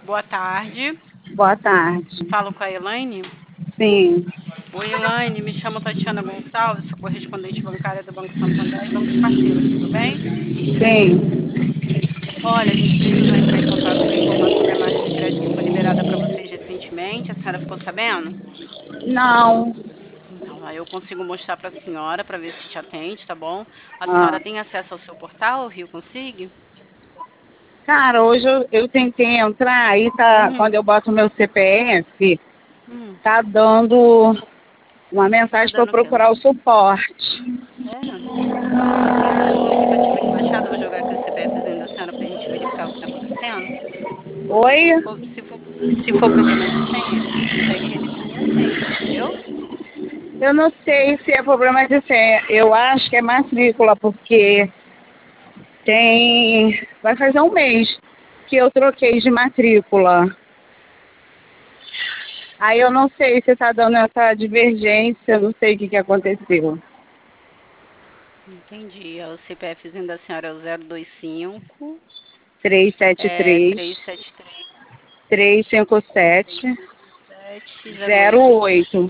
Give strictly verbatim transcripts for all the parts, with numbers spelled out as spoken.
Boa tarde. Boa tarde. Falo com a Elaine. Sim, Oi, Elaine. Me chamo Tatiana Gonçalves, sou correspondente bancária do Banco Santander e bancos parceiros, tudo bem? sim. Olha, a gente precisou entrar em contato para informar sobre a margem de crédito que foi liberada para vocês recentemente. A senhora ficou sabendo? Não. Então, aí eu consigo mostrar para a senhora para ver se te atende, tá bom? A Ah, senhora tem acesso ao seu portal, Rio Consigue? cara, hoje eu, eu tentei entrar, aí tá, Uhum, quando eu boto meu C P F, uhum. tá dando uma Tá mensagem para eu dando o quê? procurar o suporte. É. Tá, tem algum aplicativo aqui baixado? Eu vou jogar aqui o CPFzinho da senhora pra gente verificar o que tá acontecendo. Porque se Oi? for, se for, se for problema de senha, a gente consegue redefinir a senha, entendeu? Eu não sei se é problema de senha. Eu acho que é matrícula, porque tem. Vai fazer um mês que eu troquei de matrícula. Aí eu não sei se tá dando essa divergência, não sei o que, que aconteceu. Entendi. É o CPFzinho da senhora é o zero dois cinco, é, três trezentos e setenta e três, sete três, trezentos e cinquenta e três sete, cinco sete zero zero oito. oito.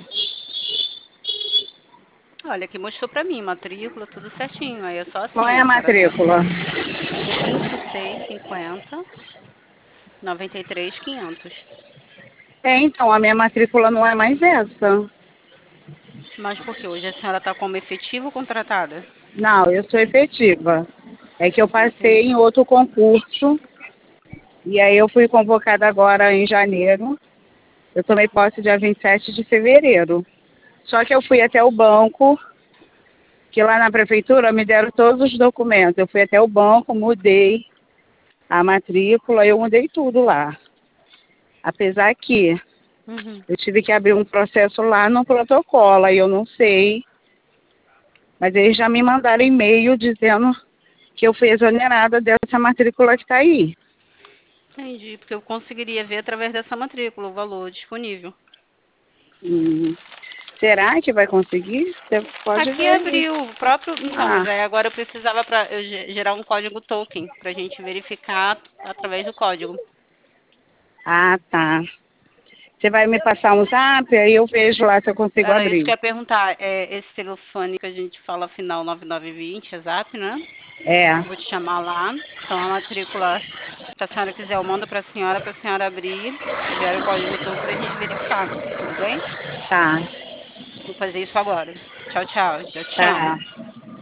Olha, aqui mostrou pra mim, matrícula, tudo certinho. Aí é só Qual assim, é a a senhora matrícula? vinte e seis cinquenta, noventa e três quinhentos. É, então, a minha matrícula não é mais essa. Mas por que hoje a senhora está como efetiva ou contratada? Não, eu sou efetiva. É que eu passei em Entendi. outro concurso e aí eu fui convocada agora em janeiro. Eu tomei posse dia vinte e sete de fevereiro. Só que eu fui até o banco, que lá na prefeitura me deram todos os documentos. Eu fui até o banco, mudei a matrícula, eu mudei tudo lá. Apesar que Uhum. eu tive que abrir um processo lá no protocolo, aí eu não sei, mas eles já me mandaram e-mail dizendo que eu fui exonerada dessa matrícula que está aí. Entendi, porque eu conseguiria ver através dessa matrícula o valor disponível. Hum, será que vai conseguir? Você pode Aqui ver aí. abriu o próprio. Então, mas Ah, aí agora eu precisava para gerar um código token para a gente verificar através do código. ah, tá. Você vai me passar um zap, aí eu vejo lá se eu consigo Era isso que abrir. eu ia perguntar. É esse telefone que a gente fala final nove nove dois zero, é zap, né? É, Vou te chamar lá. Então a matrícula, se a senhora quiser, eu mando para a senhora, para a senhora abrir, gera o código token para a gente verificar. Tudo bem? tá, Vou fazer isso agora. Tchau, tchau. Já te chamo. tá.